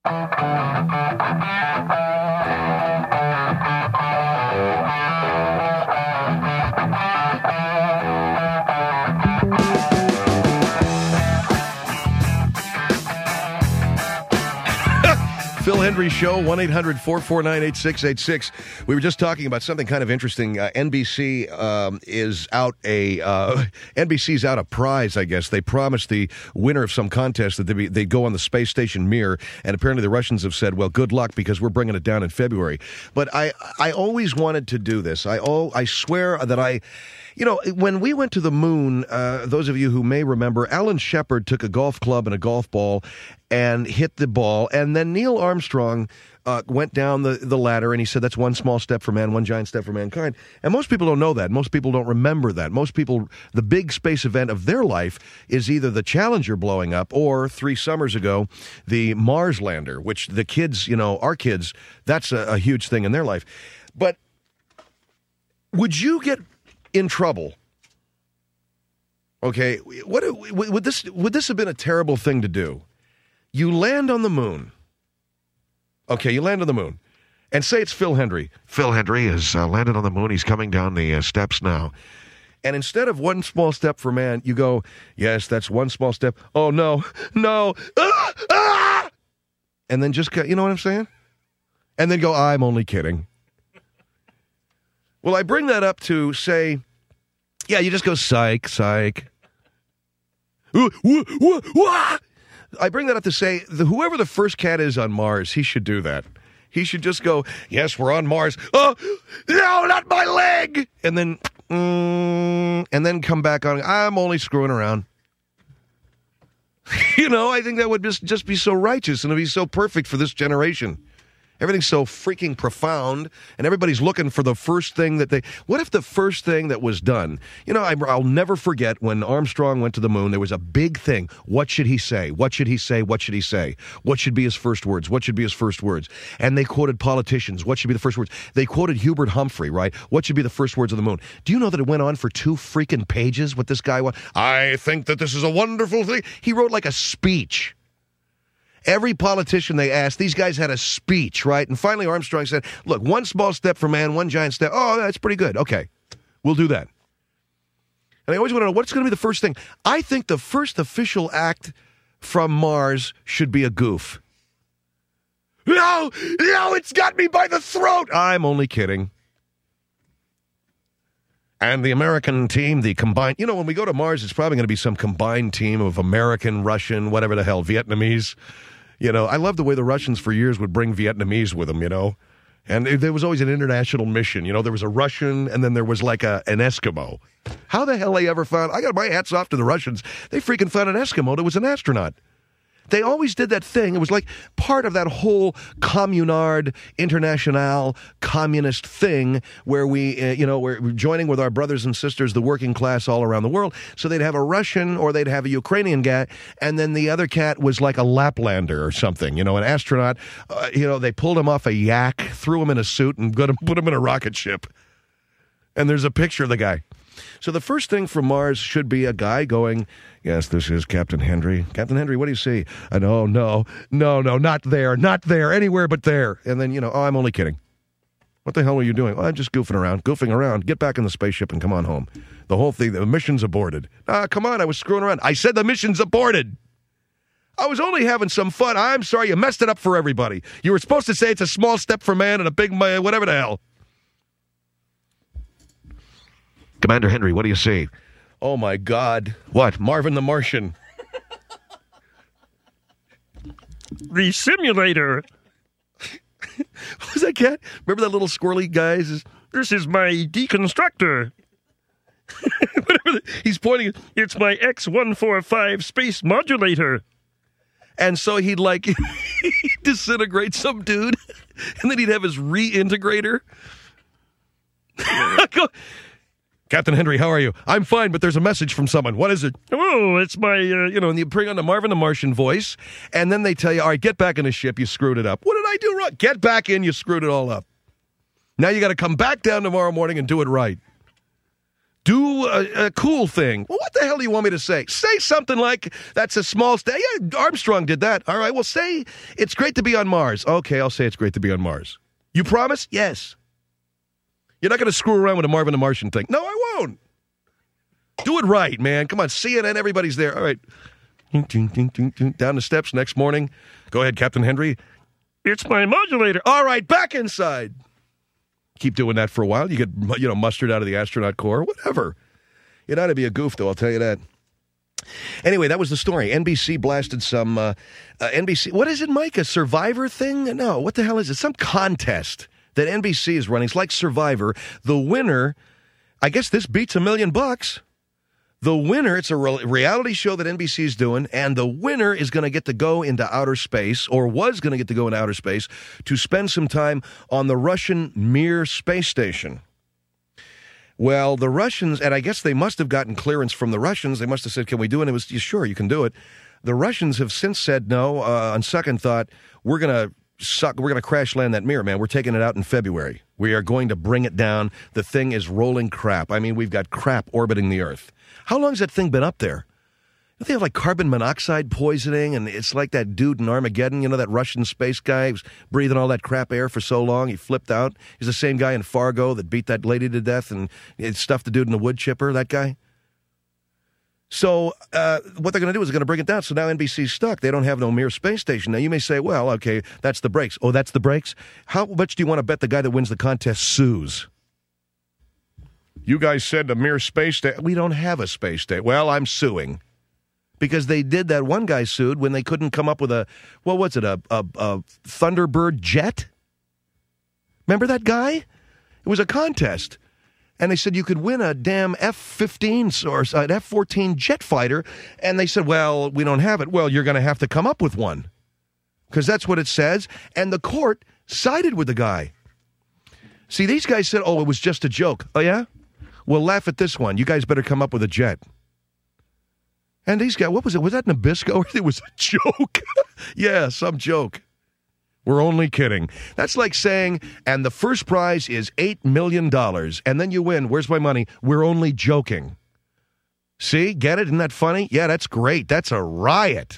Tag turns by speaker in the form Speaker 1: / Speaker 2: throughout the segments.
Speaker 1: Phil Hendrie Show, 1-800-449-8686. We were just talking about something kind of interesting. NBC is out NBC's out a prize, I guess. They promised the winner of some contest that they'd go on the space station Mir, and apparently the Russians have said, well, good luck, because we're bringing it down in February. But I always wanted to do this. I swear that when we went to the moon, those of you who may remember, Alan Shepard took a golf club and a golf ball and hit the ball, and then Neil Armstrong went down the ladder, and he said, that's one small step for man, one giant step for mankind. And most people don't know that. Most people don't remember that. Most people, the big space event of their life is either the Challenger blowing up or 3 summers ago, the Mars lander, which the kids, our kids, that's a huge thing in their life. But would you get in trouble? Okay, would this have been a terrible thing to do? You land on the moon. Okay, you land on the moon. And say it's Phil Hendrie. Phil Hendrie has landed on the moon. He's coming down the steps now. And instead of one small step for man, you go, yes, that's one small step. Oh, no. Ah! And then just, you know what I'm saying? And then go, I'm only kidding. Well, I bring that up to say, yeah, you just go, psych. I bring that up to say, whoever the first cat is on Mars, he should do that. He should just go, yes, we're on Mars. Oh, no, not my leg! And then come back on, I'm only screwing around. I think that would just be so righteous, and it'd be so perfect for this generation. Everything's so freaking profound, and everybody's looking for the first thing what if the first thing that was done? I'll never forget when Armstrong went to the moon, there was a big thing. What should he say? What should he say? What should he say? What should be his first words? What should be his first words? And they quoted politicians. What should be the first words? They quoted Hubert Humphrey, right? What should be the first words of the moon? Do you know that it went on for 2 freaking pages what this guy was? I think that this is a wonderful thing. He wrote like a speech. Every politician they asked, these guys had a speech, right? And finally Armstrong said, look, one small step for man, one giant step. Oh, that's pretty good. Okay, we'll do that. And I always want to know, what's going to be the first thing? I think the first official act from Mars should be a goof. No, it's got me by the throat. I'm only kidding. And the American team, the combined, when we go to Mars, it's probably going to be some combined team of American, Russian, whatever the hell, Vietnamese. I love the way the Russians for years would bring Vietnamese with them, And there was always an international mission. There was a Russian, and then there was like an Eskimo. How the hell they ever found, I got my hats off to the Russians. They freaking found an Eskimo that was an astronaut. They always did that thing. It was like part of that whole Communard International communist thing where we're joining with our brothers and sisters, the working class all around the world. So they'd have a Russian or they'd have a Ukrainian guy, and then the other cat was like a Laplander or something, an astronaut. They pulled him off a yak, threw him in a suit, and put him in a rocket ship. And there's a picture of the guy. So the first thing from Mars should be a guy going, yes, this is Captain Hendrie. Captain Hendrie, what do you see? No, not there, anywhere but there. And then, I'm only kidding. What the hell are you doing? I'm just goofing around. Get back in the spaceship and come on home. The whole thing, the mission's aborted. Come on, I was screwing around. I said the mission's aborted. I was only having some fun. I'm sorry, you messed it up for everybody. You were supposed to say it's a small step for man and a big, whatever the hell. Commander Hendrie, what do you see? Oh, my God. What? Marvin the Martian.
Speaker 2: The simulator.
Speaker 1: What was that cat? Remember that little squirrely guy?
Speaker 2: This is my deconstructor.
Speaker 1: He's pointing.
Speaker 2: It's my X-145 space modulator.
Speaker 1: And so he'd disintegrate some dude, and then he'd have his reintegrator. Captain Hendrie, how are you? I'm fine, but there's a message from someone. What is it?
Speaker 2: Oh, it's my,
Speaker 1: and you bring on the Marvin the Martian voice, and then they tell you, all right, get back in the ship, you screwed it up. What did I do wrong? Get back in, you screwed it all up. Now you got to come back down tomorrow morning and do it right. Do a cool thing. Well, what the hell do you want me to say? Say something like, that's a small step. Yeah, Armstrong did that. All right, well, say it's great to be on Mars. Okay, I'll say it's great to be on Mars. You promise? Yes. You're not going to screw around with a Marvin the Martian thing. No, I won't. Do it right, man. Come on, CNN, everybody's there. All right. Down the steps next morning. Go ahead, Captain Henry.
Speaker 2: It's my modulator.
Speaker 1: All right, back inside. Keep doing that for a while. You get, mustered out of the astronaut corps, whatever. It ought to be a goof, though, I'll tell you that. Anyway, that was the story. NBC blasted some, NBC, what is it, Mike? A Survivor thing? No, what the hell is it? Some contest that NBC is running. It's like Survivor. The winner, I guess this beats $1 million. The winner, it's a reality show that NBC is doing, and the winner is going to get to go into outer space, or was going to get to go into outer space, to spend some time on the Russian Mir space station. Well, the Russians, and I guess they must have gotten clearance from the Russians. They must have said, can we do it? And it was, sure, you can do it. The Russians have since said, no, on second thought, we're going to crash land that Mir, man. We're taking it out in February. We are going to bring it down. The thing is rolling crap. I mean, we've got crap orbiting the Earth. How long has that thing been up there? Don't they have like carbon monoxide poisoning? And it's like that dude in Armageddon, that Russian space guy who was breathing all that crap air for so long. He flipped out. He's the same guy in Fargo that beat that lady to death and stuffed the dude in the wood chipper, that guy. So what they're going to do is they're going to bring it down. So now NBC's stuck. They don't have no Mir space station. Now you may say, well, okay, that's the breaks. Oh, that's the breaks? How much do you want to bet the guy that wins the contest sues? You guys said the Mir space station. We don't have a space station. Well, I'm suing. Because they did that. One guy sued when they couldn't come up with a Thunderbird jet? Remember that guy? It was a contest. And they said you could win a damn F-15 or an F-14 jet fighter. And they said, well, we don't have it. Well, you're going to have to come up with one. Because that's what it says. And the court sided with the guy. See, these guys said, oh, it was just a joke. Oh, yeah? Well, laugh at this one. You guys better come up with a jet. And these guys, what was it? Was that Nabisco? It was a joke. Yeah, some joke. We're only kidding. That's like saying, and the first prize is $8 million, and then you win. Where's my money? We're only joking. See? Get it? Isn't that funny? Yeah, that's great. That's a riot.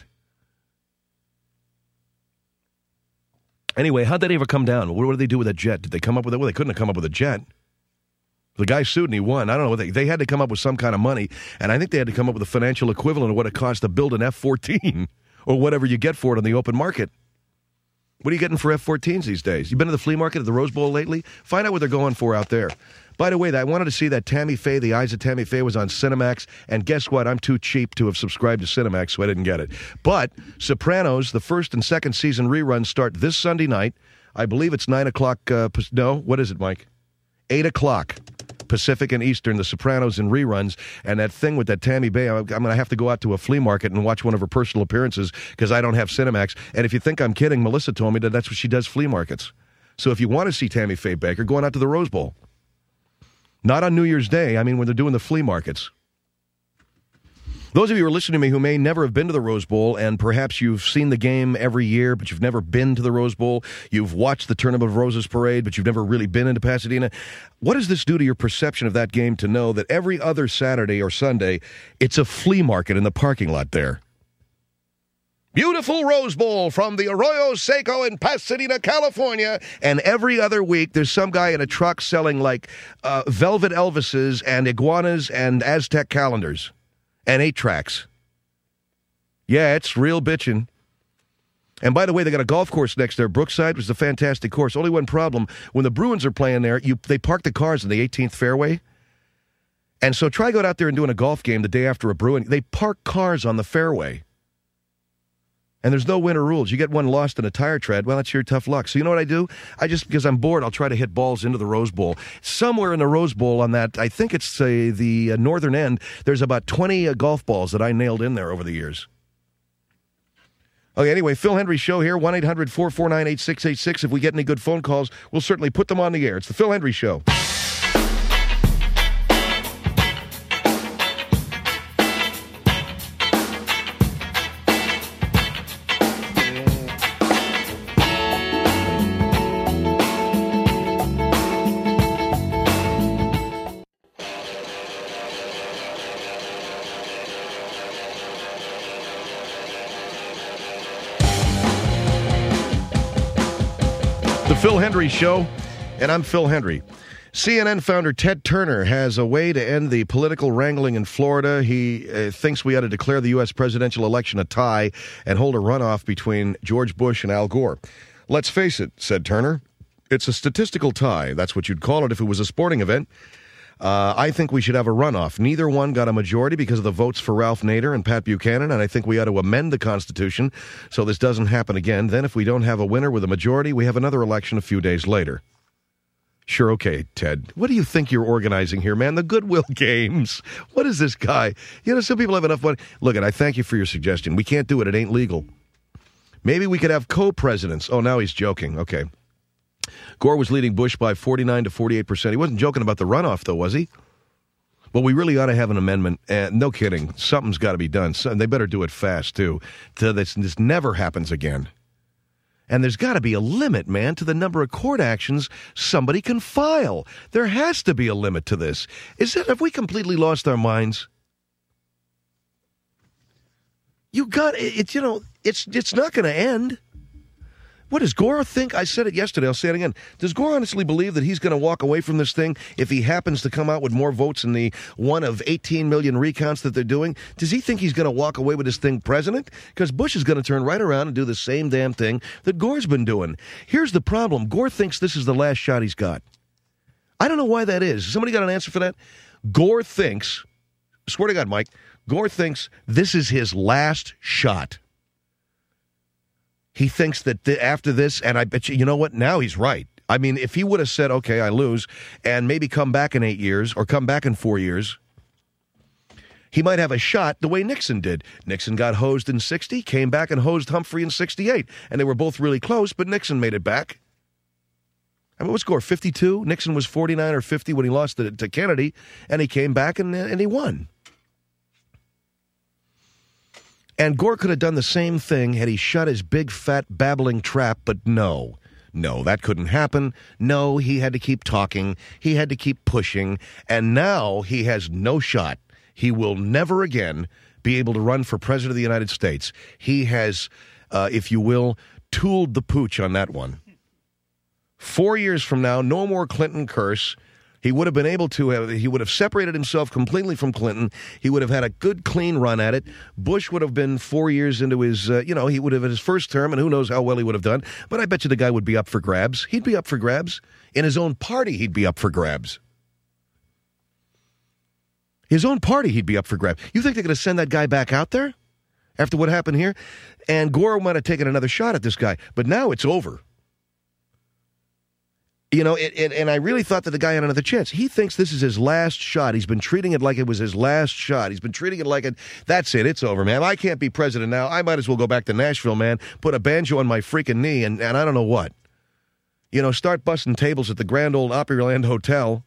Speaker 1: Anyway, how'd that ever come down? What did they do with a jet? Did they come up with it? Well, they couldn't have come up with a jet. The guy sued and he won. I don't know. They had to come up with some kind of money, and I think they had to come up with a financial equivalent of what it costs to build an F-14 or whatever you get for it on the open market. What are you getting for F-14s these days? You been to the flea market at the Rose Bowl lately? Find out what they're going for out there. By the way, I wanted to see that Tammy Faye, The Eyes of Tammy Faye, was on Cinemax, and guess what? I'm too cheap to have subscribed to Cinemax, so I didn't get it. But Sopranos, the first and second season reruns start this Sunday night. I believe it's 9 o'clock. No, what is it, Mike? 8 o'clock. Pacific and Eastern, The Sopranos in reruns, and that thing with that Tammy Faye, I'm going to have to go out to a flea market and watch one of her personal appearances because I don't have Cinemax. And if you think I'm kidding, Melissa told me that that's what she does, flea markets. So if you want to see Tammy Faye Baker, going out to the Rose Bowl. Not on New Year's Day, I mean when they're doing the flea markets. Those of you who are listening to me who may never have been to the Rose Bowl, and perhaps you've seen the game every year, but you've never been to the Rose Bowl, you've watched the Tournament of Roses parade, but you've never really been into Pasadena, what does this do to your perception of that game to know that every other Saturday or Sunday, it's a flea market in the parking lot there? Beautiful Rose Bowl from the Arroyo Seco in Pasadena, California. And every other week, there's some guy in a truck selling like Velvet Elvises and iguanas and Aztec calendars. And 8-tracks. Yeah, it's real bitchin'. And by the way, they got a golf course next there. Brookside was a fantastic course. Only one problem. When the Bruins are playing there, they park the cars in the 18th fairway. And so try going out there and doing a golf game the day after a Bruin. They park cars on the fairway. And there's no winner rules. You get one lost in a tire tread, well, that's your tough luck. So you know what I do? Because I'm bored, I'll try to hit balls into the Rose Bowl. Somewhere in the Rose Bowl on that, I think it's the northern end, there's about 20 golf balls that I nailed in there over the years. Okay, anyway, Phil Hendry Show here, 1-800-449-8686. If we get any good phone calls, we'll certainly put them on the air. It's the Phil Hendry Show. The Phil Hendry Show, and I'm Phil Hendry. CNN founder Ted Turner has a way to end the political wrangling in Florida. He thinks we ought to declare the U.S. presidential election a tie and hold a runoff between George Bush and Al Gore. Let's face it, said Turner, it's a statistical tie. That's what you'd call it if it was a sporting event. I think we should have a runoff. Neither one got a majority because of the votes for Ralph Nader and Pat Buchanan, and I think we ought to amend the Constitution so this doesn't happen again. Then if we don't have a winner with a majority, we have another election a few days later. Sure, okay, Ted. What do you think you're organizing here, man? The Goodwill Games. What is this guy? You know, some people have enough money. Look, I thank you for your suggestion. We can't do it. It ain't legal. Maybe we could have co-presidents. Oh, now he's joking. Okay. Gore was leading Bush by 49 to 48%. He wasn't joking about the runoff, though, was he? Well, we really ought to have an amendment. No kidding. Something's got to be done. They better do it fast, too. So this never happens again. And there's got to be a limit, man, to the number of court actions somebody can file. There has to be a limit to this. Have we completely lost our minds? It's not going to end. What does Gore think? I said it yesterday. I'll say it again. Does Gore honestly believe that he's going to walk away from this thing if he happens to come out with more votes in the one of 18 million recounts that they're doing? Does he think he's going to walk away with this thing president? Because Bush is going to turn right around and do the same damn thing that Gore's been doing. Here's the problem. Gore thinks this is the last shot he's got. I don't know why that is. Somebody got an answer for that? Gore thinks, swear to God, Mike, Gore thinks this is his last shot. He thinks that after this, and I bet you know what? Now he's right. I mean, if he would have said, okay, I lose, and maybe come back in 8 years or come back in 4 years, he might have a shot the way Nixon did. Nixon got hosed in 60, came back and hosed Humphrey in 68. And they were both really close, but Nixon made it back. I mean, what's Gore, 52? Nixon was 49 or 50 when he lost to Kennedy, and he came back and he won. And Gore could have done the same thing had he shut his big, fat, babbling trap, but no. No, that couldn't happen. No, he had to keep talking. He had to keep pushing. And now he has no shot. He will never again be able to run for president of the United States. He has, if you will, tooled the pooch on that one. 4 years from now, no more Clinton curse. He would have been able to he would have separated himself completely from Clinton. He would have had a good, clean run at it. Bush would have been 4 years into his, he would have had his first term, and who knows how well he would have done. But I bet you the guy would be up for grabs. He'd be up for grabs. In his own party, he'd be up for grabs. His own party, he'd be up for grabs. You think they're going to send that guy back out there after what happened here? And Gore might have taken another shot at this guy. But now it's over. You know, and I really thought that the guy had another chance. He thinks this is his last shot. He's been treating it like it was his last shot. He's been treating it like that's it, it's over, man. I can't be president now. I might as well go back to Nashville, man, put a banjo on my freaking knee, and I don't know what. You know, start busting tables at the Grand Ole Opryland Hotel.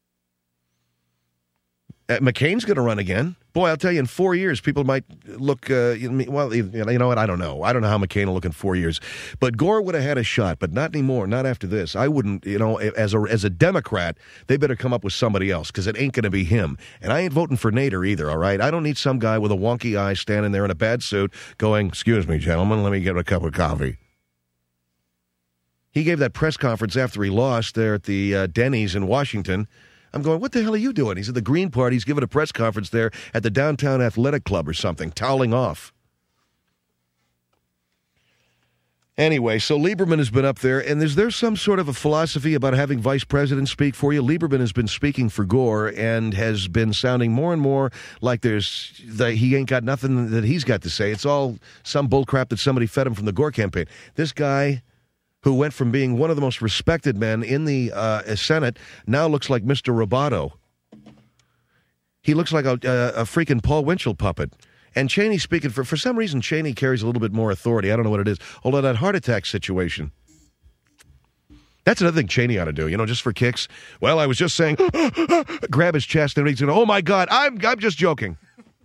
Speaker 1: McCain's going to run again. Boy, I'll tell you, in 4 years, people might look, you know what, I don't know. I don't know how McCain will look in 4 years. But Gore would have had a shot, but not anymore, not after this. I wouldn't, as a Democrat, they better come up with somebody else, because it ain't going to be him. And I ain't voting for Nader either, all right? I don't need some guy with a wonky eye standing there in a bad suit going, excuse me, gentlemen, let me get a cup of coffee. He gave that press conference after he lost there at the Denny's in Washington. I'm going, what the hell are you doing? He's at the Green Party. He's giving a press conference there at the Downtown Athletic Club or something, toweling off. Anyway, so Lieberman has been up there, and is there some sort of a philosophy about having vice presidents speak for you? Lieberman has been speaking for Gore and has been sounding more and more like he ain't got nothing that he's got to say. It's all some bullcrap that somebody fed him from the Gore campaign. This guy, who went from being one of the most respected men in the Senate, now looks like Mr. Roboto. He looks like a freaking Paul Winchell puppet. And Cheney speaking for some reason, Cheney carries a little bit more authority. I don't know what it is. Although that heart attack situation, that's another thing Cheney ought to do, just for kicks. Well, I was just saying, grab his chest and he's going, oh my God, I'm just joking.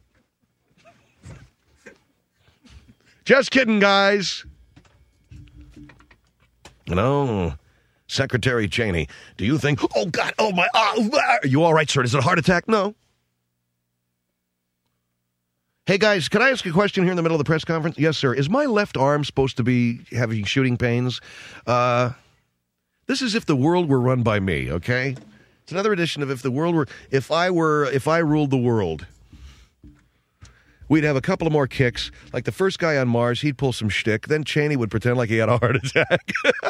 Speaker 1: Just kidding, guys. Secretary Cheney, do you think, oh, God, oh, my, are you all right, sir? Is it a heart attack? No. Hey, guys, can I ask a question here in the middle of the press conference? Yes, sir. Is my left arm supposed to be having shooting pains? This is If the World Were Run by Me, okay? It's another edition of If I Ruled the World. We'd have a couple of more kicks. Like the first guy on Mars, he'd pull some shtick. Then Cheney would pretend like he had a heart attack.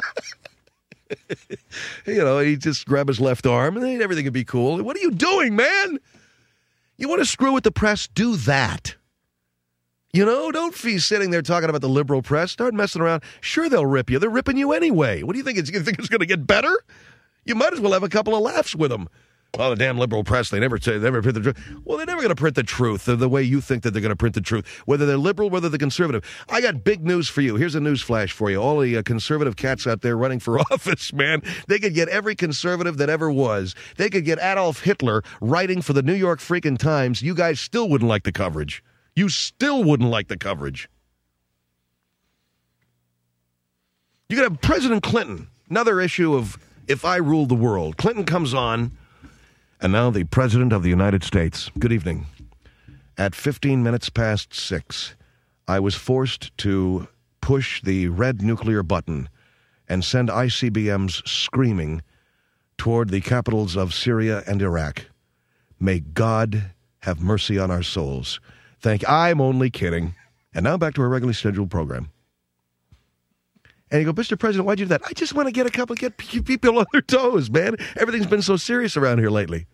Speaker 1: He'd just grab his left arm and then everything would be cool. What are you doing, man? You want to screw with the press? Do that. Don't be sitting there talking about the liberal press. Start messing around. Sure, they'll rip you. They're ripping you anyway. What do you think? You think it's going to get better? You might as well have a couple of laughs with them. Oh, the damn liberal press, they never print the truth. Well, they're never going to print the truth the way you think that they're going to print the truth, whether they're liberal, whether they're conservative. I got big news for you. Here's a news flash for you. All the conservative cats out there running for office, man, they could get every conservative that ever was. They could get Adolf Hitler writing for the New York freaking Times. You guys still wouldn't like the coverage. You still wouldn't like the coverage. You could have President Clinton, another issue of If I Ruled the World. Clinton comes on. And now the President of the United States. Good evening. At 15 minutes past 6, I was forced to push the red nuclear button and send ICBMs screaming toward the capitals of Syria and Iraq. May God have mercy on our souls. I'm only kidding. And now back to our regularly scheduled program. And you go, Mr. President, why'd you do that? I just want to get people on their toes, man. Everything's been so serious around here lately.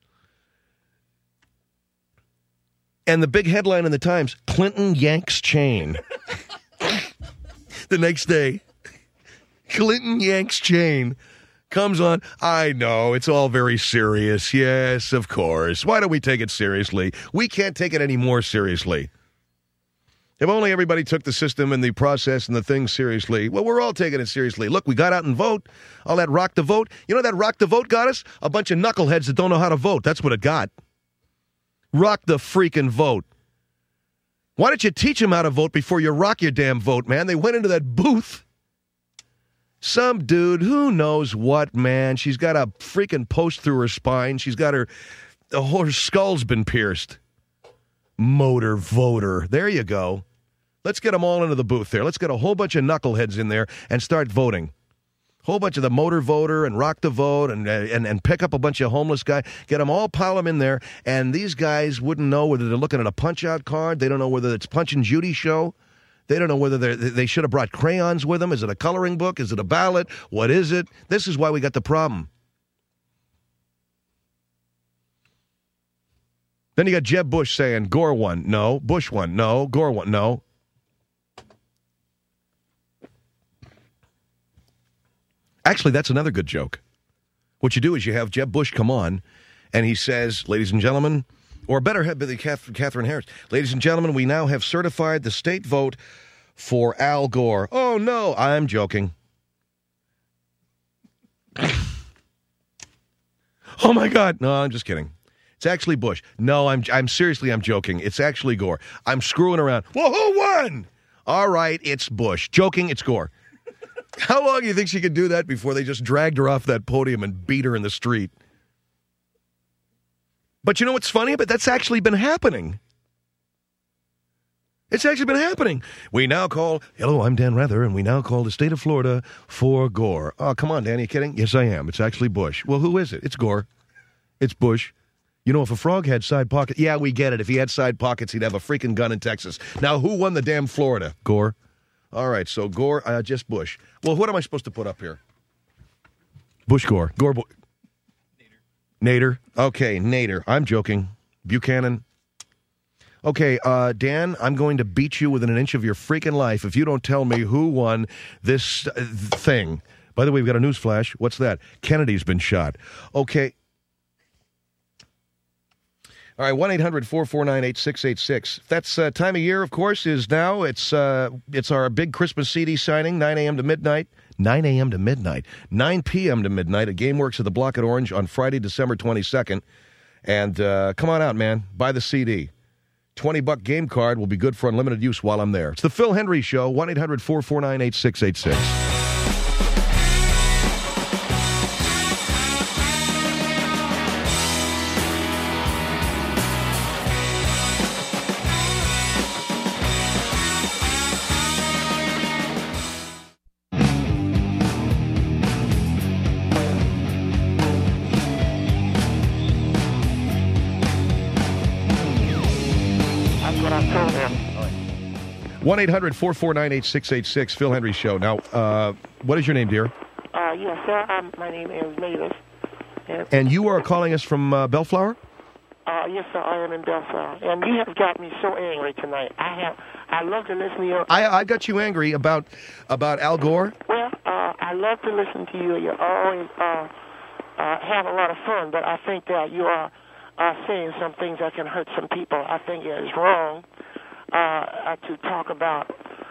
Speaker 1: And the big headline in the Times, Clinton yanks chain. The next day, Clinton yanks chain. Comes on, I know, it's all very serious. Yes, of course. Why don't we take it seriously? We can't take it any more seriously. If only everybody took the system and the process and the thing seriously. Well, we're all taking it seriously. Look, we got out and vote. All that rock the vote. You know what that rock the vote got us? A bunch of knuckleheads that don't know how to vote. That's what it got. Rock the freaking vote. Why don't you teach them how to vote before you rock your damn vote, man? They went into that booth. Some dude, who knows what, man. She's got a freaking post through her spine. She's got her skull's been pierced. Motor voter. There you go. Let's get them all into the booth there. Let's get a whole bunch of knuckleheads in there and start voting. Whole bunch of the motor voter and rock the vote and pick up a bunch of homeless guys. Get them all, pile them in there, and these guys wouldn't know whether they're looking at a punch-out card. They don't know whether it's Punch and Judy show. They don't know whether they should have brought crayons with them. Is it a coloring book? Is it a ballot? What is it? This is why we got the problem. Then you got Jeb Bush saying, Gore won. No. Bush won. No. Gore won. No. Actually, that's another good joke. What you do is you have Jeb Bush come on, and he says, ladies and gentlemen, or better, Catherine Harris, ladies and gentlemen, we now have certified the state vote for Al Gore. Oh, no, I'm joking. Oh, my God. No, I'm just kidding. It's actually Bush. No, I'm joking. It's actually Gore. I'm screwing around. Well, who won? All right, it's Bush. Joking, it's Gore. How long do you think she could do that before they just dragged her off that podium and beat her in the street? But you know what's funny? But that's actually been happening. It's actually been happening. We now call, hello, I'm Dan Rather, and we now call the state of Florida for Gore. Oh, come on, Dan, are you kidding? Yes, I am. It's actually Bush. Well, who is it? It's Gore. It's Bush. You know, if a frog had side pockets, yeah, we get it. If he had side pockets, he'd have a freaking gun in Texas. Now, who won the damn Florida? Gore. All right, so Gore, just Bush. Well, what am I supposed to put up here? Bush Gore. Gore. Nader. Okay, Nader. I'm joking. Buchanan. Okay, Dan, I'm going to beat you within an inch of your freaking life if you don't tell me who won this thing. By the way, we've got a news flash. What's that? Kennedy's been shot. Okay. All right, 1-800-449-8686. That's time of year, of course, is now. It's our big Christmas CD signing, 9 a.m. to midnight. 9 a.m. to midnight. 9 p.m. to midnight at GameWorks at the Block at Orange on Friday, December 22nd. And come on out, man. Buy the CD. $20 game card will be good for unlimited use while I'm there. It's the Phil Hendry Show, 1-800-449-8686. 1-800-449-8686, Phil Hendry Show. Now, what is your name, dear?
Speaker 3: Yes, sir. My name is Mavis.
Speaker 1: And you are calling us from Bellflower?
Speaker 3: Yes, sir. I am in Bellflower. And you have got me so angry tonight. I love to listen to you.
Speaker 1: I got you angry about Al Gore?
Speaker 3: Well, I love to listen to you. You always have a lot of fun, but I think that you are saying some things that can hurt some people. I think it is wrong to talk about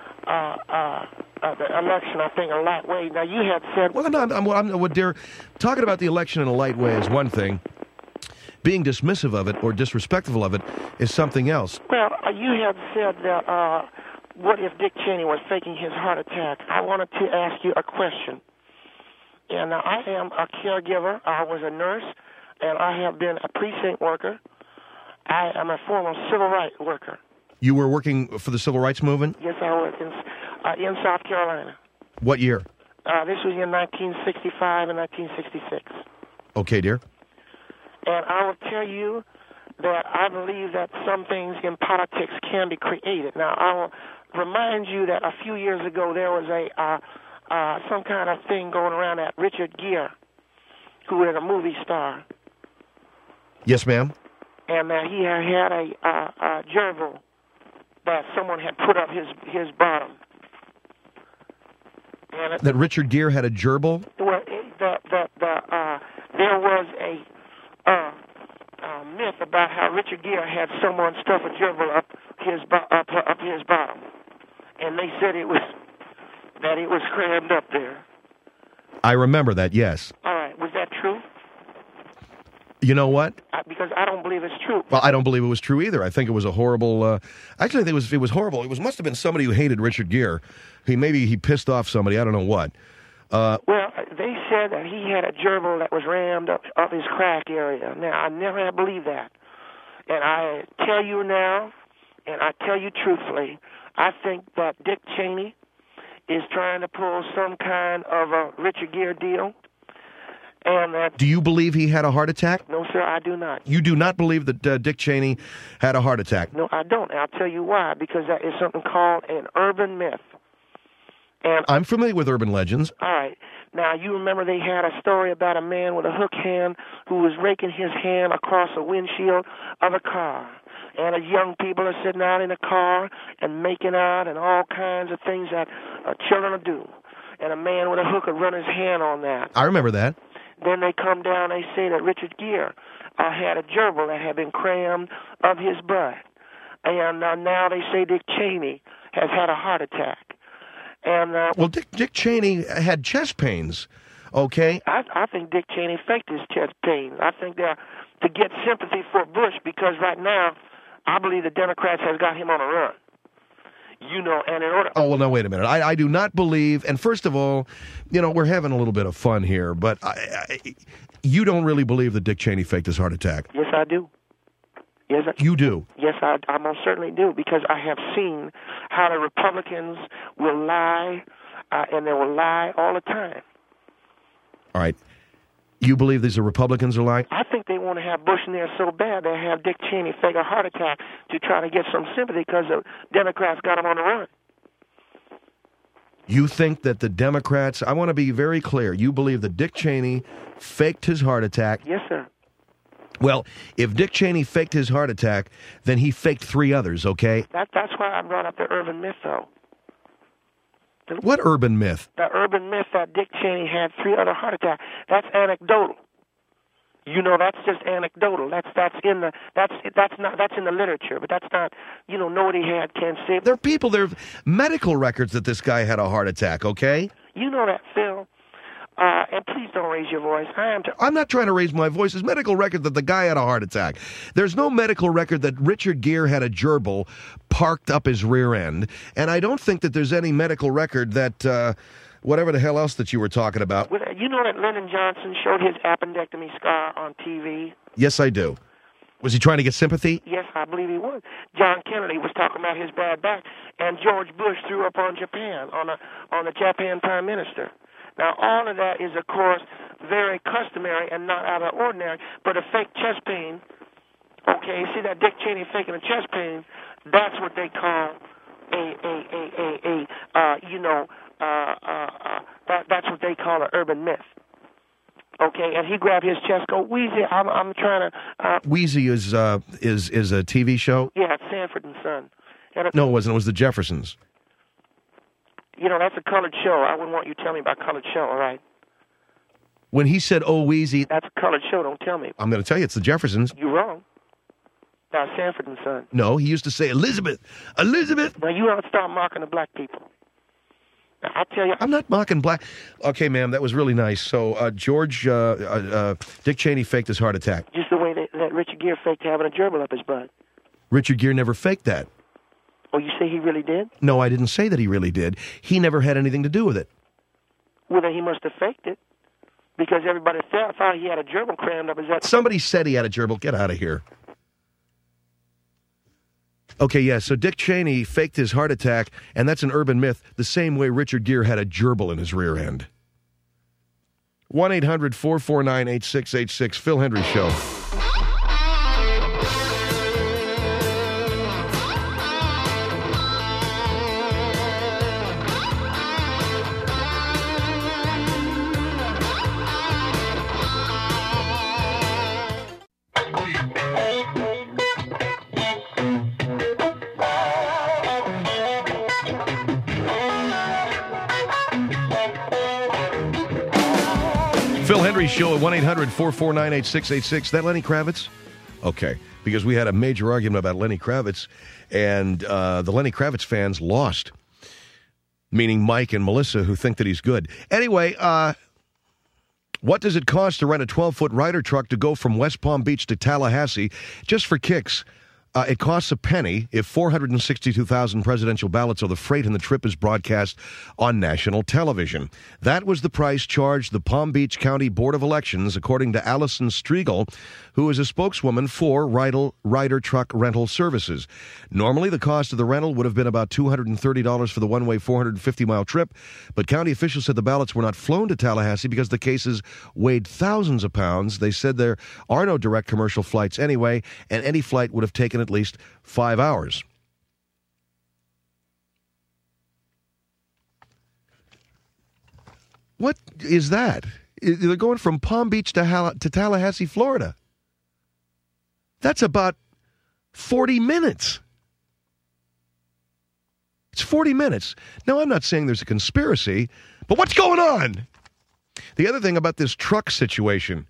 Speaker 3: the election, I think, a light way. Now, you have said...
Speaker 1: Well, I'm dear, talking about the election in a light way is one thing. Being dismissive of it or disrespectful of it is something else.
Speaker 3: Well, you have said that what if Dick Cheney was faking his heart attack? I wanted to ask you a question. And I am a caregiver. I was a nurse, and I have been a precinct worker. I am a former civil rights worker.
Speaker 1: You were working for the Civil Rights Movement?
Speaker 3: Yes, I was in South Carolina.
Speaker 1: What year?
Speaker 3: This was in 1965 and 1966.
Speaker 1: Okay, dear.
Speaker 3: And I will tell you that I believe that some things in politics can be created. Now, I will remind you that a few years ago there was some kind of thing going around that Richard Gere, who is a movie star.
Speaker 1: Yes, ma'am.
Speaker 3: And he had a gerbil that someone had put up his bottom. And
Speaker 1: that Richard Gere had a gerbil?
Speaker 3: Well, there was a myth about how Richard Gere had someone stuff a gerbil up his bottom, and they said it was crammed up there.
Speaker 1: I remember that. Yes.
Speaker 3: All right, was that true?
Speaker 1: You know what?
Speaker 3: Because I don't believe it's true.
Speaker 1: Well, I don't believe it was true either. I think it was a horrible. Actually, I think it was horrible. It must have been somebody who hated Richard Gere. He pissed off somebody. I don't know what.
Speaker 3: Well, they said that he had a gerbil that was rammed up his crack area. Now, I never have believed that. And I tell you now, and I tell you truthfully, I think that Dick Cheney is trying to pull some kind of a Richard Gere deal. And that...
Speaker 1: Do you believe he had a heart attack?
Speaker 3: No, sir, I do not.
Speaker 1: You do not believe that Dick Cheney had a heart attack?
Speaker 3: No, I don't. And I'll tell you why. Because that is something called an urban myth. And
Speaker 1: I'm familiar with urban legends.
Speaker 3: All right. Now, you remember they had a story about a man with a hook hand who was raking his hand across a windshield of a car. And young people are sitting out in a car and making out and all kinds of things that children will do. And a man with a hook would run his hand on that.
Speaker 1: I remember that.
Speaker 3: Then they come down, they say that Richard Gere had a gerbil that had been crammed up his butt. And now they say Dick Cheney has had a heart attack. And
Speaker 1: well, Dick Cheney had chest pains, okay?
Speaker 3: I think Dick Cheney faked his chest pain. I think they're to get sympathy for Bush because right now I believe the Democrats has got him on a run. You know, and in order...
Speaker 1: Oh, well, no, wait a minute. I do not believe, and first of all, you know, we're having a little bit of fun here, but you don't really believe that Dick Cheney faked his heart attack.
Speaker 3: Yes, I do. Yes,
Speaker 1: you do?
Speaker 3: Yes, I most certainly do, because I have seen how the Republicans will lie, and they will lie all the time.
Speaker 1: All right. You believe these Republicans are lying?
Speaker 3: I think they want to have Bush in there so bad they have Dick Cheney fake a heart attack to try to get some sympathy because the Democrats got him on the run.
Speaker 1: You think that the Democrats, I want to be very clear, you believe that Dick Cheney faked his heart attack?
Speaker 3: Yes, sir.
Speaker 1: Well, if Dick Cheney faked his heart attack, then he faked three others, okay?
Speaker 3: That's why I brought up the urban myth, though.
Speaker 1: What urban myth?
Speaker 3: The urban myth that Dick Cheney had three other heart attacks. That's anecdotal. You know, that's just anecdotal. That's in the literature, but that's not. You know, nobody can't say.
Speaker 1: There are medical records that this guy had a heart attack. Okay.
Speaker 3: You know that, Phil. And please don't raise your voice.
Speaker 1: I'm not trying to raise my voice. There's medical record that the guy had a heart attack. There's no medical record that Richard Gere had a gerbil parked up his rear end. And I don't think that there's any medical record that, whatever the hell else that you were talking about.
Speaker 3: You know that Lyndon Johnson showed his appendectomy scar on TV?
Speaker 1: Yes, I do. Was he trying to get sympathy?
Speaker 3: Yes, I believe he was. John Kennedy was talking about his bad back, and George Bush threw up on Japan, on the Japan Prime Minister. Now, all of that is, of course, very customary and not out of the ordinary, but a fake chest pain, okay, see that Dick Cheney faking a chest pain, that's what they call that's what they call an urban myth. Okay, and he grabbed his chest, go, Wheezy, I'm trying to.
Speaker 1: Wheezy is a TV show.
Speaker 3: Yeah, it's Sanford and Son.
Speaker 1: No, it wasn't. It was the Jeffersons.
Speaker 3: That's a colored show. I wouldn't want you to tell me about colored show. All right.
Speaker 1: When he said, "Oh, Wheezy,"
Speaker 3: that's a colored show. Don't tell me.
Speaker 1: I'm going to tell you, it's the Jeffersons.
Speaker 3: You're wrong. That's Sanford and Son.
Speaker 1: No, he used to say, Elizabeth.
Speaker 3: Now you ought to stop mocking the black people. I tell you,
Speaker 1: I'm not mocking black. Okay, ma'am, that was really nice. So, Dick Cheney faked his heart attack.
Speaker 3: Just the way that Richard Gere faked having a gerbil up his butt.
Speaker 1: Richard Gere never faked that.
Speaker 3: Oh, you say he really did?
Speaker 1: No, I didn't say that he really did. He never had anything to do with it.
Speaker 3: Well, then he must have faked it because everybody thought he had a gerbil crammed up his butt.
Speaker 1: Somebody said he had a gerbil. Get out of here. Okay, yeah, so Dick Cheney faked his heart attack, and that's an urban myth, the same way Richard Gere had a gerbil in his rear end. 1-800-449-8686, Phil Hendry Show. Phil Hendry Show at 1-800-449-8686. That Lenny Kravitz? Okay, because we had a major argument about Lenny Kravitz, and the Lenny Kravitz fans lost, meaning Mike and Melissa, who think that he's good. Anyway, what does it cost to rent a 12-foot Ryder truck to go from West Palm Beach to Tallahassee? Just for kicks, it costs a penny if 462,000 presidential ballots are the freight and the trip is broadcast on national television. That was the price charged the Palm Beach County Board of Elections, according to Allison Striegel, who is a spokeswoman for Ryder Truck Rental Services. Normally, the cost of the rental would have been about $230 for the one-way 450-mile trip, but county officials said the ballots were not flown to Tallahassee because the cases weighed thousands of pounds. They said there are no direct commercial flights anyway, and any flight would have taken at least 5 hours. What is that? They're going from Palm Beach to Tallahassee, Florida. That's about 40 minutes. It's 40 minutes. Now, I'm not saying there's a conspiracy, but what's going on? The other thing about this truck situation,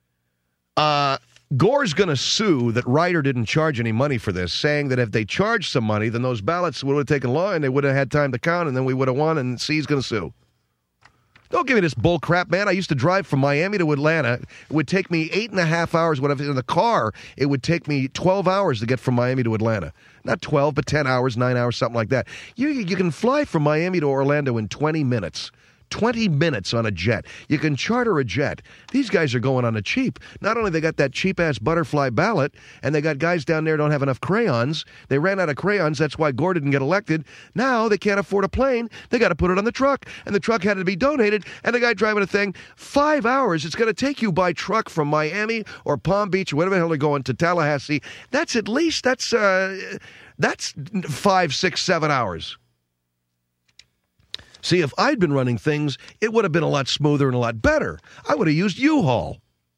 Speaker 1: Gore's going to sue that Ryder didn't charge any money for this, saying that if they charged some money, then those ballots would have taken long and they would have had time to count, and then we would have won, and C's going to sue. Don't give me this bull crap, man. I used to drive from Miami to Atlanta. It would take me 8.5 hours. Whatever in the car, it would take me 12 hours to get from Miami to Atlanta. Not 12, but 10 hours, 9 hours, something like that. You can fly from Miami to Orlando in 20 minutes. 20 minutes on a jet. You can charter a jet. These guys are going on a cheap. Not only they got that cheap-ass butterfly ballot, and they got guys down there who don't have enough crayons. They ran out of crayons. That's why Gore didn't get elected. Now they can't afford a plane. They got to put it on the truck, and the truck had to be donated, and the guy driving the thing, 5 hours. It's going to take you by truck from Miami or Palm Beach or whatever the hell they're going to Tallahassee. That's at least, that's 5, 6, 7 hours. See, if I'd been running things, it would have been a lot smoother and a lot better. I would have used U-Haul.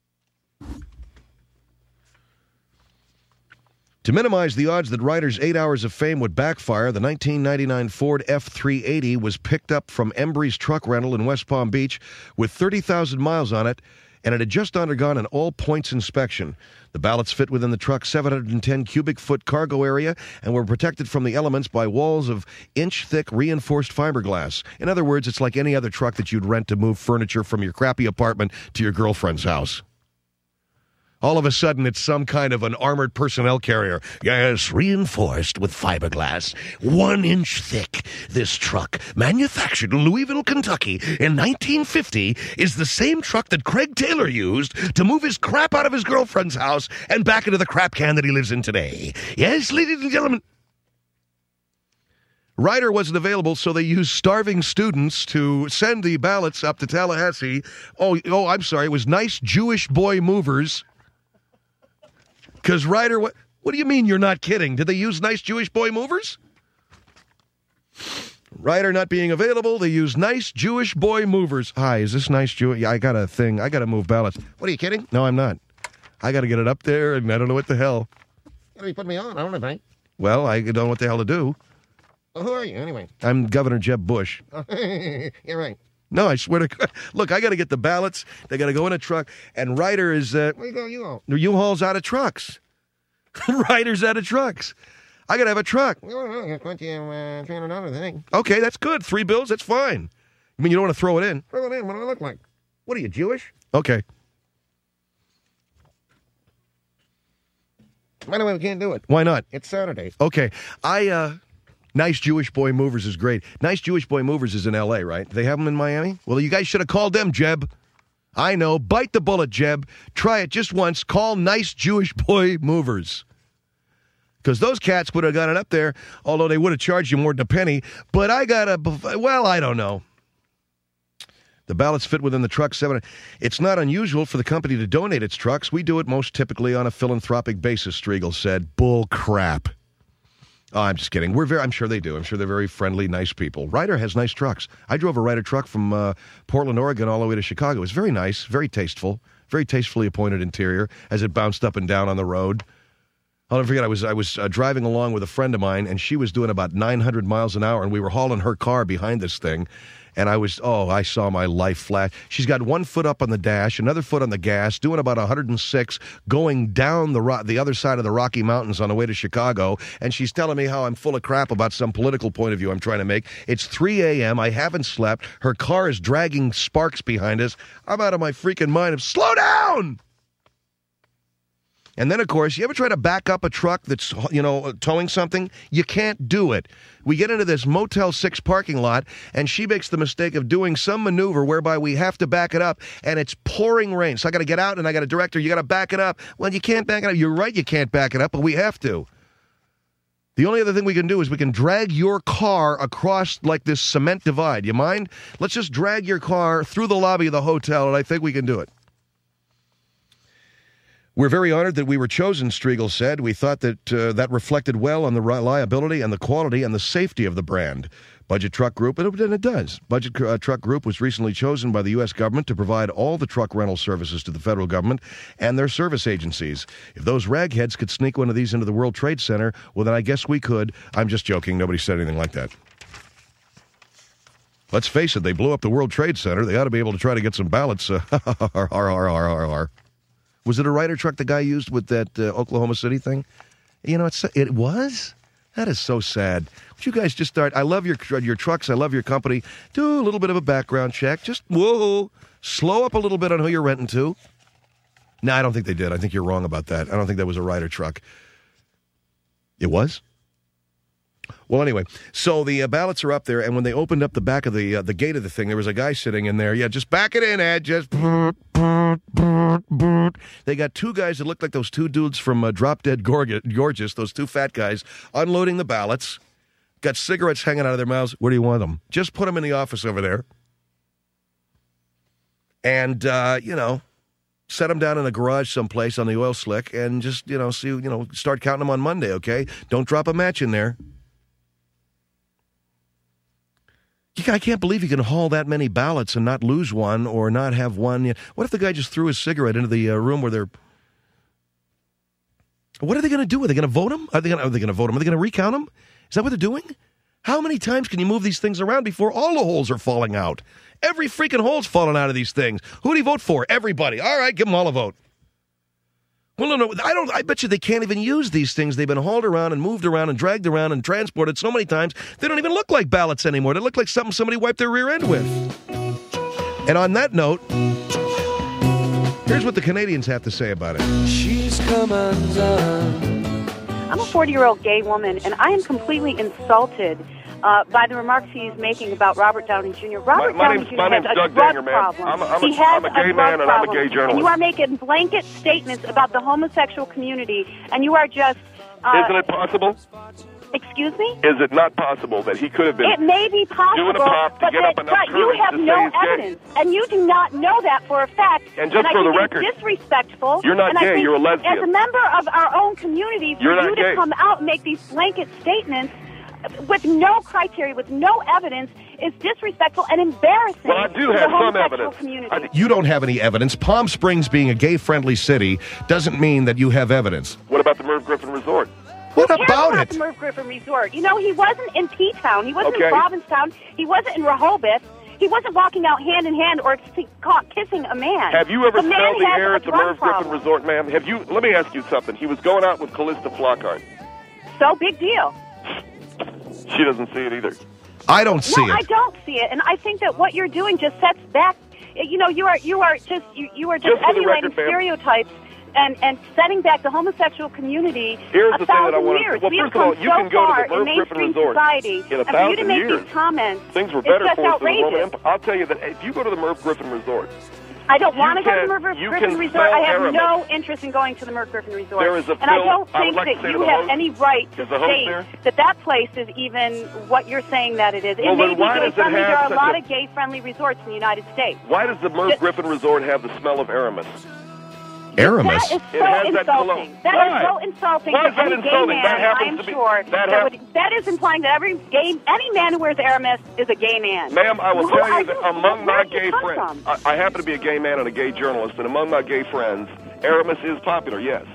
Speaker 1: To minimize the odds that Ryder's 8 hours of fame would backfire, the 1999 Ford F-380 was picked up from Embry's Truck Rental in West Palm Beach with 30,000 miles on it, and it had just undergone an all-points inspection. The ballots fit within the truck's 710 cubic foot cargo area and were protected from the elements by walls of inch-thick reinforced fiberglass. In other words, it's like any other truck that you'd rent to move furniture from your crappy apartment to your girlfriend's house. All of a sudden, it's some kind of an armored personnel carrier. Yes, reinforced with fiberglass, 1 inch thick. This truck, manufactured in Louisville, Kentucky in 1950, is the same truck that Craig Taylor used to move his crap out of his girlfriend's house and back into the crap can that he lives in today. Yes, ladies and gentlemen. Ryder wasn't available, so they used starving students to send the ballots up to Tallahassee. Oh, I'm sorry, it was nice Jewish boy movers. Because Ryder, what do you mean you're not kidding? Did they use nice Jewish boy movers? Ryder not being available, they use Nice Jewish Boy Movers. Hi, is this Nice Jewish? Yeah, I got a thing. I got to move ballots. What, are you kidding? No, I'm not. I got to get it up there, and I don't know what the hell.
Speaker 4: What are you putting me on? I don't know, right?
Speaker 1: Well, I don't know what the hell to do.
Speaker 4: Well, who are you, anyway?
Speaker 1: I'm Governor Jeb Bush.
Speaker 4: You're right.
Speaker 1: No, I swear to God. Look, I got to get the ballots. They got to go in a truck, and Ryder is...
Speaker 4: Where you go, U-Haul?
Speaker 1: U-Haul's out of trucks. Ryder's out of trucks. I got to have a truck.
Speaker 4: Well, I got you $300, I think.
Speaker 1: Okay, that's good. 3 bills, that's fine. You mean you don't want to throw it in?
Speaker 4: Throw it in. What do I look like? What are you, Jewish?
Speaker 1: Okay.
Speaker 4: By the way, we can't do it.
Speaker 1: Why not?
Speaker 4: It's Saturday.
Speaker 1: Okay. Nice Jewish Boy Movers is great. Nice Jewish Boy Movers is in L.A., right? They have them in Miami? Well, you guys should have called them, Jeb. I know. Bite the bullet, Jeb. Try it just once. Call Nice Jewish Boy Movers. Because those cats would have got it up there, although they would have charged you more than a penny. But I don't know. The ballots fit within the truck. It's not unusual for the company to donate its trucks. We do it most typically on a philanthropic basis, Striegel said. Bull crap. Oh, I'm just kidding. I'm sure they do. I'm sure they're very friendly, nice people. Ryder has nice trucks. I drove a Ryder truck from Portland, Oregon, all the way to Chicago. It was very nice, very tasteful, very tastefully appointed interior as it bounced up and down on the road. I'll never forget, I was driving along with a friend of mine, and she was doing about 900 miles an hour, and we were hauling her car behind this thing. And I saw my life flash. She's got one foot up on the dash, another foot on the gas, doing about 106, going down the other side of the Rocky Mountains on the way to Chicago. And she's telling me how I'm full of crap about some political point of view I'm trying to make. It's 3 a.m. I haven't slept. Her car is dragging sparks behind us. I'm out of my freaking mind. Slow down! And then, of course, you ever try to back up a truck that's, towing something? You can't do it. We get into this Motel 6 parking lot, and she makes the mistake of doing some maneuver whereby we have to back it up, and it's pouring rain. So I got to get out, and I got to direct her, you got to back it up. Well, you can't back it up. You're right, you can't back it up, but we have to. The only other thing we can do is we can drag your car across like this cement divide. You mind? Let's just drag your car through the lobby of the hotel, and I think we can do it. We're very honored that we were chosen, Striegel said. We thought that that reflected well on the reliability and the quality and the safety of the brand. Budget Truck Group, and it does. Budget Truck Group was recently chosen by the U.S. government to provide all the truck rental services to the federal government and their service agencies. If those ragheads could sneak one of these into the World Trade Center, well, then I guess we could. I'm just joking. Nobody said anything like that. Let's face it, they blew up the World Trade Center. They ought to be able to try to get some ballots. Was it a Ryder truck the guy used with that Oklahoma City thing? It was? That is so sad. Would you guys just start? I love your trucks. I love your company. Do a little bit of a background check. Just, slow up a little bit on who you're renting to. No, I don't think they did. I think you're wrong about that. I don't think that was a Ryder truck. It was? Well, anyway, so the ballots are up there, and when they opened up the back of the gate of the thing, there was a guy sitting in there. Yeah, just back it in, Ed. Just... They got 2 guys that looked like those 2 dudes from Drop Dead Gorgeous, those 2 fat guys, unloading the ballots. Got cigarettes hanging out of their mouths. Where do you want them? Just put them in the office over there. And, set them down in a garage someplace on the oil slick and just, start counting them on Monday, okay? Don't drop a match in there. I can't believe you can haul that many ballots and not lose one or not have one. What if the guy just threw his cigarette into the room where they're... What are they going to do? Are they going to vote him? Are they going to vote him? Are they going to recount him? Is that what they're doing? How many times can you move these things around before all the holes are falling out? Every freaking hole's falling out of these things. Who do you vote for? Everybody. All right, give them all a vote. Well, no, I bet you they can't even use these things. They've been hauled around and moved around and dragged around and transported so many times, they don't even look like ballots anymore. They look like something somebody wiped their rear end with. And on that note, here's what the Canadians have to say about it. She's come undone.
Speaker 5: I'm a 40-year-old gay woman, and I am completely insulted by the remarks he's making about Robert Downey Jr. Robert Downey Jr. has a drug problem.
Speaker 2: I'm a gay man, and I'm a gay journalist.
Speaker 5: And you are making blanket statements about the homosexual community, and you are just...
Speaker 2: Isn't it possible?
Speaker 5: Excuse me?
Speaker 2: Is it not possible that he could have been...
Speaker 5: It may be possible,
Speaker 2: doing a pop to get up enough
Speaker 5: but you have no evidence, and you do not know that for a fact.
Speaker 2: And just for the record,
Speaker 5: it's disrespectful.
Speaker 2: You're not gay, you're a lesbian.
Speaker 5: As a member of our own community, for you to come out and make these blanket statements, with no criteria, with no evidence, is disrespectful and embarrassing.
Speaker 6: Well, I do
Speaker 5: to
Speaker 6: have
Speaker 5: the
Speaker 6: some
Speaker 5: homosexual
Speaker 6: evidence.
Speaker 5: community.
Speaker 1: You don't have any evidence. Palm Springs being a gay-friendly city doesn't mean that you have evidence.
Speaker 6: What about the Merv Griffin Resort?
Speaker 1: What
Speaker 5: Who cares
Speaker 1: about
Speaker 5: about
Speaker 1: it?
Speaker 5: the Merv Griffin Resort? You know, he wasn't in P-Town. He wasn't
Speaker 6: Okay.
Speaker 5: in Provincetown. He wasn't in Rehoboth. He wasn't walking out hand in hand or caught kissing a man.
Speaker 6: Have you ever
Speaker 5: The man
Speaker 6: smelled the
Speaker 5: has
Speaker 6: air
Speaker 5: a
Speaker 6: at the
Speaker 5: drug
Speaker 6: Merv Griffin
Speaker 5: problem.
Speaker 6: Resort, ma'am? Have you? Let me ask you something. He was going out with Callista Flockhart.
Speaker 5: So big deal.
Speaker 6: She doesn't see it either.
Speaker 1: I don't see
Speaker 5: No, I
Speaker 1: it.
Speaker 5: don't see it, and I think that what you're doing just sets back. You know, you are just
Speaker 6: Just for the
Speaker 5: emulating
Speaker 6: record, ma'am.
Speaker 5: stereotypes and setting back the homosexual community
Speaker 6: Here's
Speaker 5: a
Speaker 6: the thing that I
Speaker 5: thousand
Speaker 6: want to
Speaker 5: years.
Speaker 6: Well,
Speaker 5: We have
Speaker 6: first of all,
Speaker 5: come
Speaker 6: you
Speaker 5: so
Speaker 6: can go to
Speaker 5: far
Speaker 6: the Merv
Speaker 5: in
Speaker 6: Griffin
Speaker 5: mainstream
Speaker 6: Resort
Speaker 5: society,
Speaker 6: in
Speaker 5: and for you to
Speaker 6: 1,000
Speaker 5: make
Speaker 6: years.
Speaker 5: these comments,
Speaker 6: Things were
Speaker 5: it's
Speaker 6: better
Speaker 5: just
Speaker 6: for us in the Roman
Speaker 5: outrageous.
Speaker 6: Empire. I'll tell you that if you go to the Merv Griffin Resort,
Speaker 5: I don't want to
Speaker 6: You
Speaker 5: go to
Speaker 6: can-
Speaker 5: the Merv
Speaker 6: you
Speaker 5: Griffin
Speaker 6: can
Speaker 5: Resort.
Speaker 6: smell
Speaker 5: I have
Speaker 6: Aramis.
Speaker 5: no interest in going to the Merv Griffin Resort.
Speaker 6: There is a
Speaker 5: and I
Speaker 6: film-
Speaker 5: don't
Speaker 6: I would
Speaker 5: think
Speaker 6: like to
Speaker 5: that
Speaker 6: say to
Speaker 5: you
Speaker 6: the
Speaker 5: have
Speaker 6: host-
Speaker 5: any right to
Speaker 6: is the host
Speaker 5: state
Speaker 6: there?
Speaker 5: that place is even what you're saying that it is.
Speaker 6: Well,
Speaker 5: It may
Speaker 6: then
Speaker 5: be
Speaker 6: why does it
Speaker 5: gay-friendly.
Speaker 6: have
Speaker 5: There are a
Speaker 6: such
Speaker 5: lot
Speaker 6: a-
Speaker 5: of gay-friendly resorts in the United States.
Speaker 6: why does the Merv Griffin Resort have the smell of Aramis?
Speaker 1: Aramis.
Speaker 5: That is
Speaker 6: It
Speaker 5: so
Speaker 6: has that
Speaker 5: insulting.
Speaker 6: cologne.
Speaker 5: That
Speaker 6: Why?
Speaker 5: is so insulting
Speaker 6: Why
Speaker 5: to
Speaker 6: is that
Speaker 5: any
Speaker 6: insulting?
Speaker 5: gay man.
Speaker 6: That happens
Speaker 5: I am
Speaker 6: to be-
Speaker 5: sure
Speaker 6: that
Speaker 5: that is implying that any man who wears Aramis is a gay man.
Speaker 6: Ma'am, I will
Speaker 5: Who
Speaker 6: tell you
Speaker 5: are
Speaker 6: that among
Speaker 5: where
Speaker 6: my
Speaker 5: did you
Speaker 6: gay
Speaker 5: come
Speaker 6: friends,
Speaker 5: from?
Speaker 6: I happen to be a gay man and a gay journalist, and among my gay friends, Aramis is popular, yes.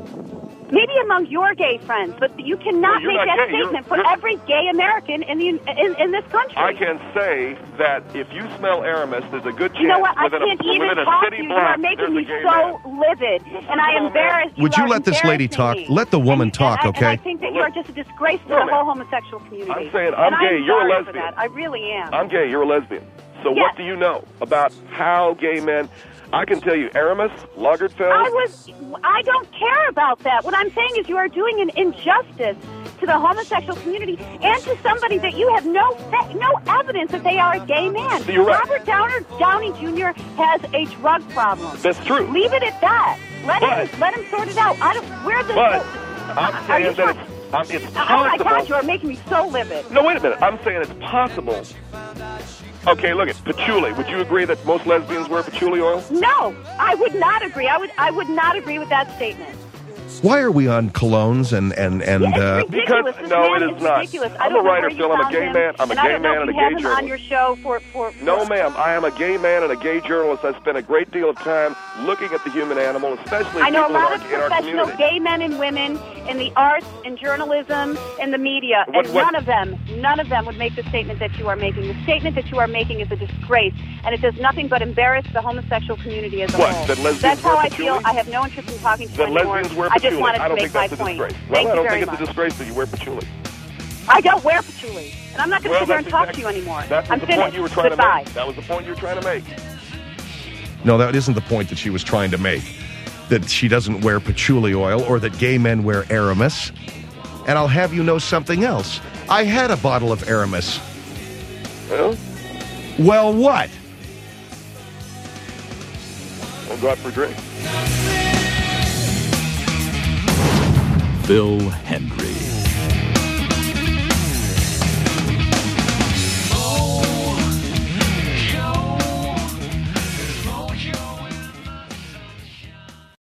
Speaker 5: Maybe among your gay friends, but you cannot
Speaker 6: Well, you're
Speaker 5: make
Speaker 6: not
Speaker 5: that
Speaker 6: gay. You're-
Speaker 5: statement for
Speaker 6: you're-
Speaker 5: every gay American in this country.
Speaker 6: I can say that if you smell Aramis, there's a good chance
Speaker 5: You know what? I
Speaker 6: within
Speaker 5: can't
Speaker 6: a,
Speaker 5: even
Speaker 6: within a
Speaker 5: talk
Speaker 6: city
Speaker 5: to you. You
Speaker 6: block,
Speaker 5: are making
Speaker 6: there's a
Speaker 5: me
Speaker 6: gay
Speaker 5: so
Speaker 6: man.
Speaker 5: livid, and I am embarrassed.
Speaker 1: Would you
Speaker 5: are
Speaker 1: let this lady talk?
Speaker 5: embarrassing me.
Speaker 1: Let the woman talk,
Speaker 5: and
Speaker 1: okay?
Speaker 5: I think that you are just a disgrace to
Speaker 6: No,
Speaker 5: the
Speaker 6: ma'am.
Speaker 5: whole homosexual community.
Speaker 6: I'm saying I'm
Speaker 5: and
Speaker 6: gay,
Speaker 5: I'm
Speaker 6: you're a
Speaker 5: sorry
Speaker 6: lesbian.
Speaker 5: For that. I really am.
Speaker 6: I'm gay, you're a lesbian. So
Speaker 5: Yes.
Speaker 6: what do you know about how gay men... I can tell you, Aramis, Lagerfeld...
Speaker 5: I don't care about that. What I'm saying is you are doing an injustice to the homosexual community and to somebody that you have no evidence that they are a gay man.
Speaker 6: You're right.
Speaker 5: Robert Downey Jr. has a drug problem.
Speaker 6: That's true.
Speaker 5: Leave it at that. Let him sort it out.
Speaker 6: But I'm saying that it's
Speaker 5: Oh my
Speaker 6: possible...
Speaker 5: God, you are making me so livid.
Speaker 6: No, wait a minute. I'm saying it's possible. Okay, look at patchouli. Would you agree that most lesbians wear patchouli oil?
Speaker 5: No, I would not agree. I would not agree with that statement.
Speaker 1: Why are we on colognes and
Speaker 5: It's ridiculous. This
Speaker 6: no,
Speaker 5: man
Speaker 6: it is
Speaker 5: is
Speaker 6: not.
Speaker 5: ridiculous.
Speaker 6: I'm
Speaker 5: I don't
Speaker 6: a
Speaker 5: know
Speaker 6: writer,
Speaker 5: where you
Speaker 6: Phil. I'm a
Speaker 5: found
Speaker 6: gay
Speaker 5: him,
Speaker 6: man. I'm a
Speaker 5: and I
Speaker 6: gay
Speaker 5: don't know
Speaker 6: man
Speaker 5: if
Speaker 6: and a
Speaker 5: you
Speaker 6: gay
Speaker 5: have him on
Speaker 6: journalist.
Speaker 5: your show for
Speaker 6: No, ma'am. I am a gay man and a gay journalist. I spent a great deal of time looking at the human animal, especially
Speaker 5: I know a
Speaker 6: people
Speaker 5: lot of
Speaker 6: in our
Speaker 5: professional
Speaker 6: community.
Speaker 5: gay men and women in the arts, in journalism, in the media,
Speaker 6: What-
Speaker 5: and
Speaker 6: what-
Speaker 5: none of them would make the statement that you are making. The statement that you are making is a disgrace, and it does nothing but embarrass the homosexual community as a
Speaker 6: What,
Speaker 5: whole.
Speaker 6: that lesbians
Speaker 5: That's how
Speaker 6: wear
Speaker 5: I feel.
Speaker 6: patchouli?
Speaker 5: I have no interest in talking to you
Speaker 6: That
Speaker 5: anymore.
Speaker 6: lesbians wear
Speaker 5: I just
Speaker 6: patchouli.
Speaker 5: wanted
Speaker 6: I
Speaker 5: to
Speaker 6: don't
Speaker 5: make
Speaker 6: think
Speaker 5: my
Speaker 6: that's a
Speaker 5: point.
Speaker 6: disgrace.
Speaker 5: Thank
Speaker 6: Well, I
Speaker 5: you
Speaker 6: don't
Speaker 5: very
Speaker 6: think
Speaker 5: much.
Speaker 6: it's a disgrace that you wear patchouli.
Speaker 5: I don't wear patchouli, and I'm not going to
Speaker 6: Well,
Speaker 5: sit here and
Speaker 6: that's
Speaker 5: talk
Speaker 6: exactly-
Speaker 5: to you anymore.
Speaker 6: That was
Speaker 5: I'm
Speaker 6: the
Speaker 5: finished.
Speaker 6: point you were trying
Speaker 5: Goodbye.
Speaker 6: to make. That was the point you were trying to make.
Speaker 1: No, that isn't the point that she was trying to make. That she doesn't wear patchouli oil or that gay men wear Aramis. And I'll have you know something else. I had a bottle of Aramis.
Speaker 6: Well,
Speaker 1: Well, what?
Speaker 6: we'll go out for a drink.
Speaker 7: Phil Hendry.